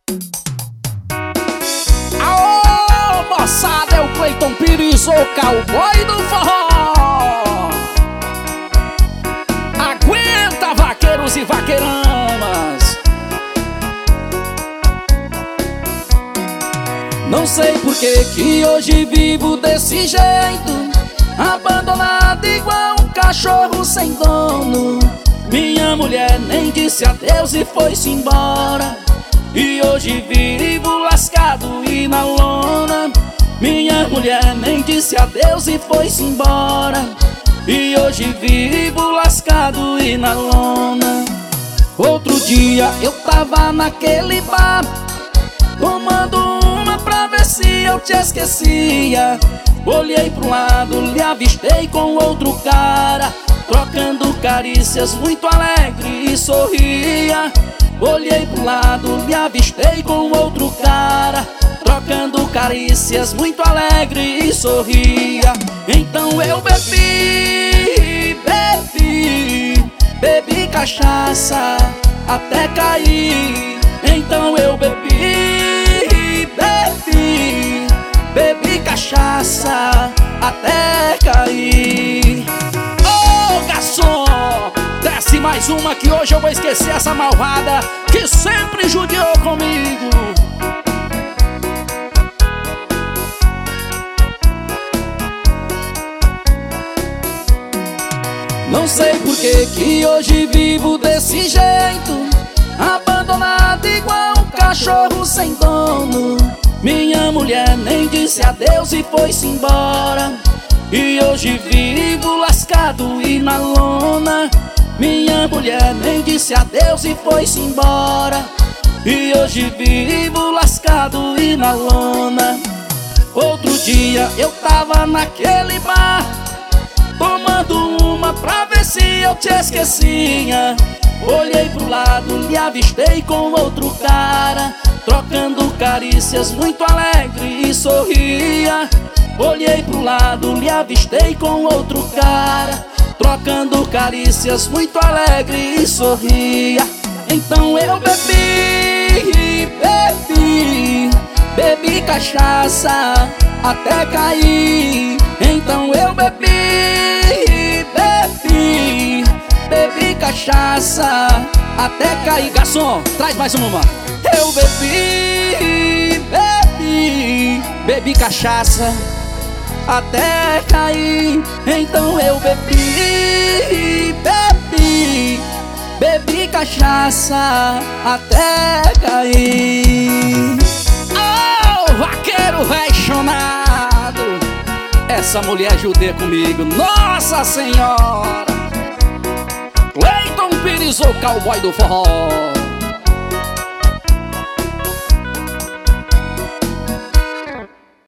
Aô, moçada, é o Cleiton Pires, o cowboy do forró. Aguenta, vaqueiros e vaqueiramas. Não sei por que hoje vivo desse jeito, abandonado igual um cachorro sem dono. Minha mulher nem disse adeus e foi-se embora, e hoje vivo lascado e na lona. Minha mulher nem disse adeus e foi-se embora, e hoje vivo lascado e na lona. Outro dia eu tava naquele bar, tomando uma pra ver se eu te esquecia. Olhei pro lado, lhe avistei com outro cara, trocando carícias, muito alegre e sorria. Olhei pro lado, lhe avistei com outro cara, trocando carícias, muito alegre e sorria. Então eu bebi cachaça até cair. Então eu bebi cachaça até cair. Ô garçom, desce mais uma que hoje eu vou esquecer essa malvada que sempre judiou comigo. Não sei por que hoje vivo desse jeito, abandonado igual um cachorro sem dono. Minha mulher nem disse adeus e foi-se embora, e hoje vivo lascado e na lona. Minha mulher nem disse adeus e foi-se embora, e hoje vivo lascado e na lona. Outro dia eu tava naquele bar, tomando uma pra ver se eu te esquecia. Olhei pro lado, lhe avistei com outro cara, trocando carícias, muito alegre e sorria. Olhei pro lado, lhe avistei com outro cara, trocando carícias, muito alegre e sorria. Então eu bebi cachaça até cair. Então eu bebi cachaça até cair. Garçom, traz mais uma. Eu bebi cachaça até cair. Então eu bebi cachaça até cair. Oh, vaqueiro apaixonado, essa mulher judia comigo, Nossa Senhora. Cleiton Pires, o cowboy do forró.